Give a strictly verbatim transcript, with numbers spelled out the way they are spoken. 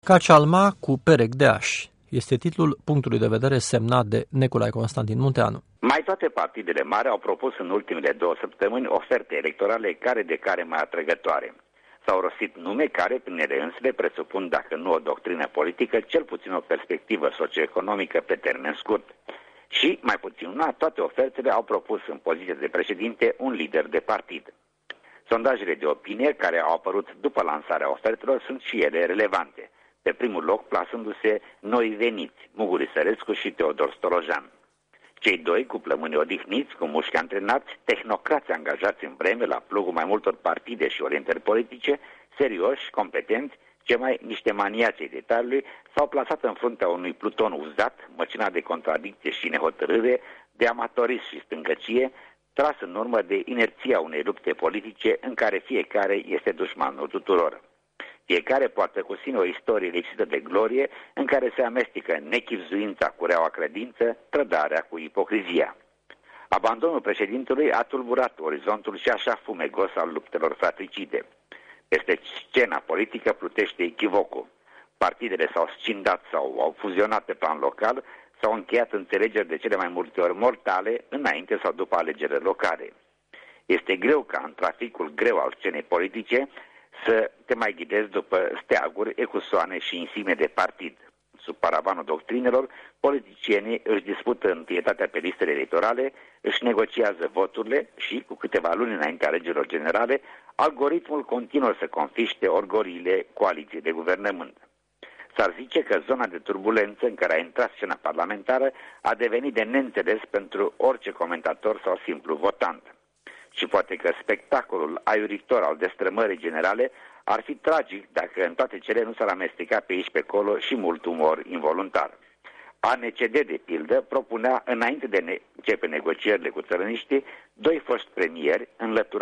Cacialma cu perec de ași este titlul punctului de vedere semnat de Nicolae Constantin Munteanu. Mai toate partidele mari au propus în ultimele două săptămâni oferte electorale care de care mai atrăgătoare. S-au rostit nume care, prin ele însele, presupun, dacă nu o doctrină politică, cel puțin o perspectivă socioeconomică pe termen scurt. Și, mai puțin una, toate ofertele au propus în poziție de președinte un lider de partid. Sondajele de opinie care au apărut după lansarea ofertelor sunt și ele relevante, pe primul loc plasându-se noi veniți, Mugur Isărescu și Teodor Stolojan. Cei doi, cu plămâni odihniți, cu mușchi antrenați, tehnocrați angajați în vreme la plugul mai multor partide și orientări politice, serioși, competenți, ce mai niște maniații detaliului, s-au plasat în fruntea unui pluton uzat, măcinat de contradicție și nehotărâre, de amatorism și stângăcie, tras în urmă de inerția unei lupte politice în care fiecare este dușmanul tuturor. Fiecare poartă cu sine o istorie lipsită de glorie, în care se amestecă nechibzuința cu reaua credință, trădarea cu ipocrizia. Abandonul președintelui a tulburat orizontul și așa fumegos al luptelor fratricide. Peste scena politică plutește echivocul. Partidele s-au scindat sau au fuzionat pe plan local, s-au încheiat înțelegeri de cele mai multe ori mortale, înainte sau după alegerile locale. Este greu ca în traficul greu al scenei politice să te mai ghidezi după steaguri, ecusoane și insigne de partid. Sub paravanul doctrinelor, politicienii își dispută întâietatea pe listele electorale, își negociază voturile și, cu câteva luni înainte alegerilor generale, algoritmul continuă să confiște orgoliile coaliției de guvernământ. S-ar zice că zona de turbulență în care a intrat scena parlamentară a devenit de neînțeles pentru orice comentator sau simplu votant. Și poate că spectacolul aiuritor al destrămării generale ar fi tragic dacă în toate cele nu s-ar amesteca pe aici pe acolo și mult umor involuntar. A N C D, de pildă, propunea, înainte de ne- începe negocierile cu țărăniștii, doi foști premieri înlăturați